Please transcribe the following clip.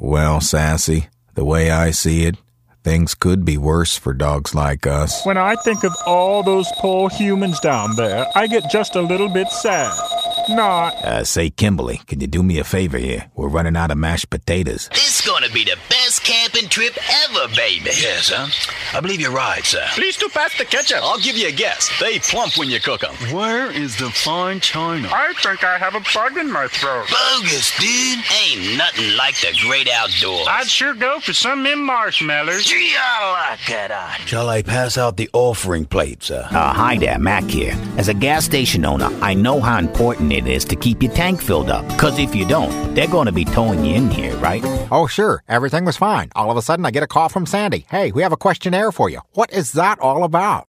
Well, Sassy, the way I see it, things could be worse for dogs like us. When I think of all those poor humans down there, I get just a little bit sad. Say, Kimberly, can you do me a favor here? We're running out of mashed potatoes. This is gonna be the best camping trip ever, baby. Yes, sir. I believe you're right, sir. Please to pass the ketchup. I'll give you a guess. They plump when you cook them. Where is the fine china? I think I have a bug in my throat. Bogus, dude. Ain't nothing like the great outdoors. I'd sure go for some them marshmallows. Gee, I like that. Shall I pass out the offering plate, sir? Hi there, Mac here. As a gas station owner, I know how important it is to keep your tank filled up. Because if you don't, they're going to be towing you in here, right? Oh, sure. Everything was fine. All of a sudden, I get a call from Sandy. Hey, we have a questionnaire for you. What is that all about?